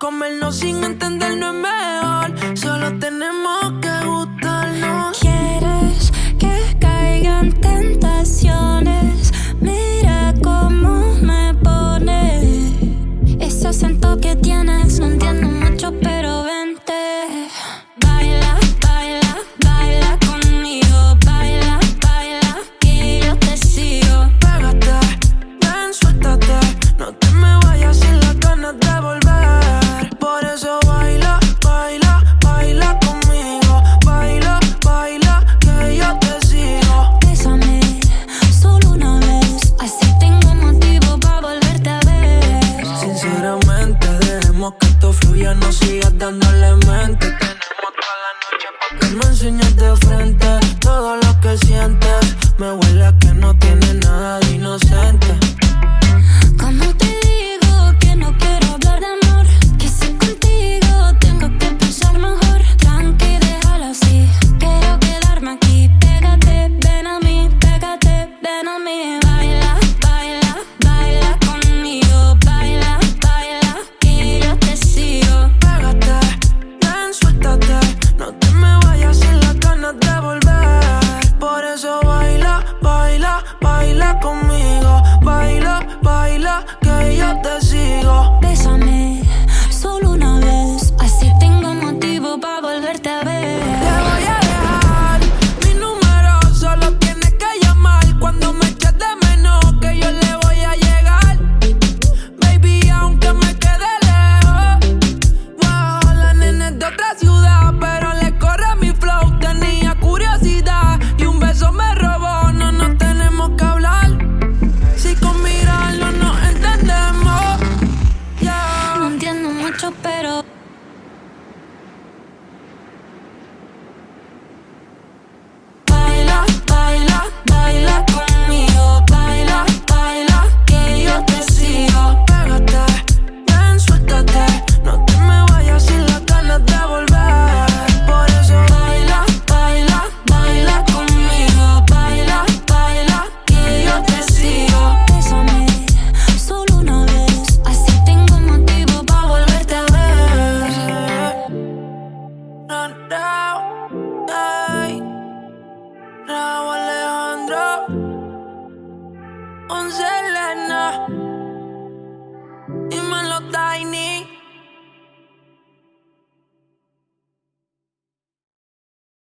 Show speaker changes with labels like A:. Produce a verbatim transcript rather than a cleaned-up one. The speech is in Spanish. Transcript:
A: comernos sin entender no es mejor. Solo tenemos que gustarnos.
B: ¿Quieres que caigan tentaciones? Mira cómo me pone ese acento que tienes. No entiendo mucho, pero vente. Baila, baila, baila conmigo. Baila, baila, que yo te sigo.
A: Pégate, ven, suéltate. No te me vayas sin las ganas de volver. Por eso baila, baila, baila conmigo. Baila, baila, que yo te sigo.
B: Bésame solo una vez, así tengo motivo para volverte a ver.
A: Sinceramente, dejemos que esto fluya, no sigas dándole mente. Tenemos toda la noche pa' que me enseñes de frente todo lo que sientes. Me huele a que no tienes nada de inocente.
B: Como te digo que no quiero hablar de amor, que si contigo tengo que pensar mejor. Tranqui, déjalo así, quiero quedarme aquí. Pégate, ven a mí, pégate, ven a mí. Baila, baila, baila conmigo. Baila, baila, que yo te sigo.
A: Pégate, ven, suéltate. No te me vayas sin las ganas de volver. Por eso baila, baila, baila conmigo. Baila, baila, que yo te sigo.
B: Bésame solo una vez, así tengo motivo para volverte a ver.
A: Te voy a dejar mi número, solo tienes que llamar cuando me eches de menos, que yo le voy a llegar. Baby, aunque me quede lejos, wow, la nena es de otra ciudad, pero le corre mi flow. Tenía curiosidad y un beso me robó. No nos tenemos que hablar, si con mirarlo nos entendemos. Yeah.
B: No entiendo mucho, pero
A: Baila, baila, baila conmigo. Baila, baila, que yo te sigo. Pégate, ven, suéltate. No te me vayas sin las ganas de volver. Por eso baila, baila, baila conmigo. Baila, baila, que yo te sigo.
B: bésame solo una vez, así tengo motivo para volverte a ver.
A: No, no, ay, Raúl Alejandro, once.